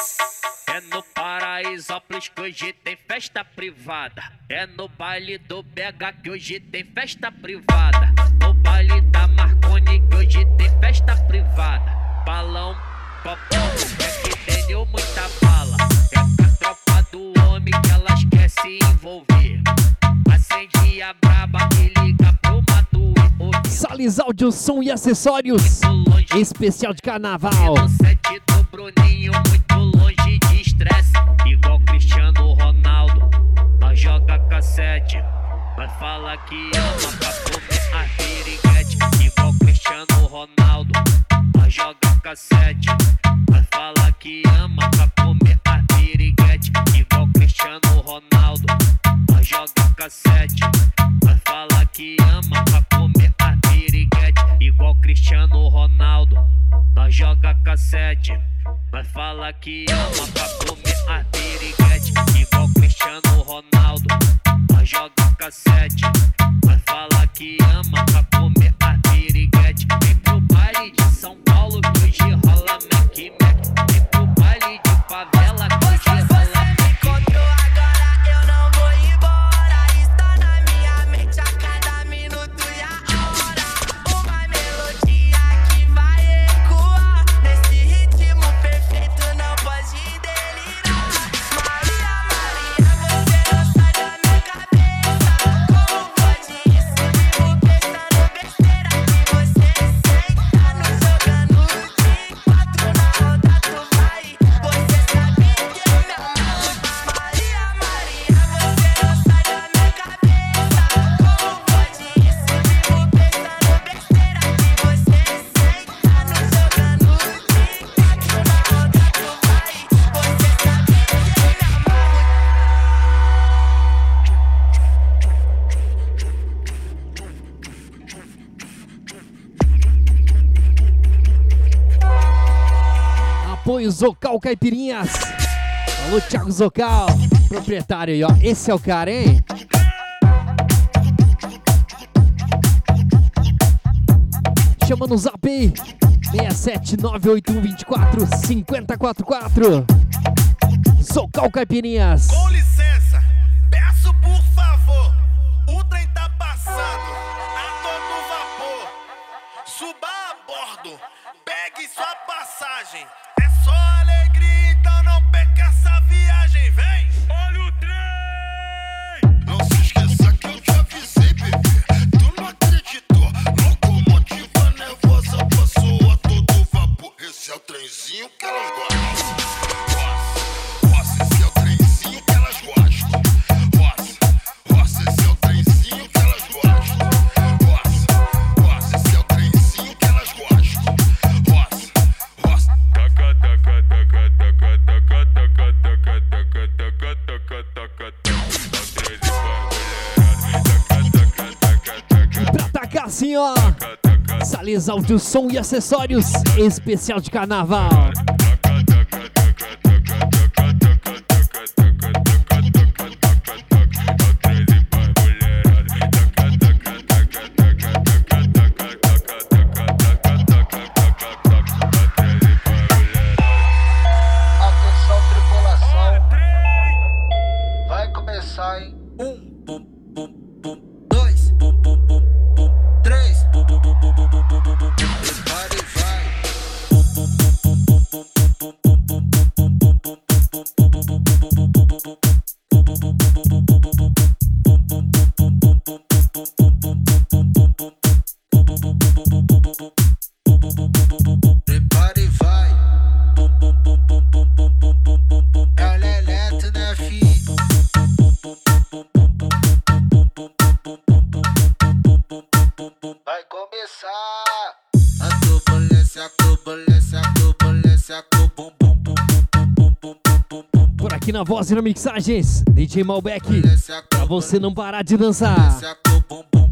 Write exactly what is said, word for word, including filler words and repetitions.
É no Paraisópolis que hoje tem festa privada. É no baile do B H que hoje tem festa privada. No baile da Marconi que hoje tem festa privada. Balão, copão, é que tem muita bala. É com a tropa do homem que elas quer se envolver. Acende a braba e liga pro Matu e ouvir. Salles Áudio, som e acessórios. Especial de carnaval. No set do Bruninho, muito longe de estresse. Igual Cristiano Ronaldo, nós joga cassete. Nós fala que ama pra comer a piriguete. Igual Cristiano Ronaldo, nós joga cassete. Nós fala que ama pra comer a piriguete. Igual Cristiano Ronaldo, nós joga cassete. Nós fala que ama pra comer a piriguete. Igual Cristiano Ronaldo, nós joga cassete. Nós fala que ama pra comer a piriguete. Igual Cristiano Ronaldo, nós joga cassete. Nós fala que ama pra comer a piriguete. Vem pro baile de São Paulo que hoje rola Mac Mac. Vem pro baile de favela que hoje rola Mac Mac. Apoio Zocal Caipirinhas. Alô, Thiago Zocal, proprietário aí, ó. Esse é o cara, hein? Chama no zap aí. seis sete nove oito um dois quatro cinco zero quatro quatro. Zocal Caipirinhas. Com licença, peço por favor. O trem tá passando a todo vapor. Suba a bordo, pegue sua passagem. É só alegria, então não perca essa viagem. Vem, olha o trem. Não se esqueça que eu te avisei, bebê. Tu não acreditou. Locomotiva nervosa passou a todo vapor. Esse é o trenzinho que elas gostam. Roça, esse é o trenzinho que elas gostam. Roça, roça, esse é o trenzinho que elas gostam. Roça, roça, esse é o trenzinho que elas gostam. Roça, roça. Taca, taca, taca, taca, taca, taca, taca, taca, taca, taca, taca, taca. E pra atacar assim, ó. Salles Áudio, som e acessórios. Especial de carnaval. Atenção, tripulação. Vai começar em um, bum, bum, bum, dois, bum, bum, bum, bum, três, bum, bum, bum, bum, bum, bum, bum, bum. Prepare e vai. Bum, bum, bum, bum, bum, bum, bum, bum, bum, bum, bum, bum, bum, bum, bum, bum, bum, bum, bum, bum. Prepare e vai. É o Leleto, né, filho? Vai começar a turbulência, a turbulência, a turbulência, com bum bum bum bum bum bum bum bum. Por aqui na voz e na mixagens, D J Malbec. Pra você não parar de dançar. Com bum bum.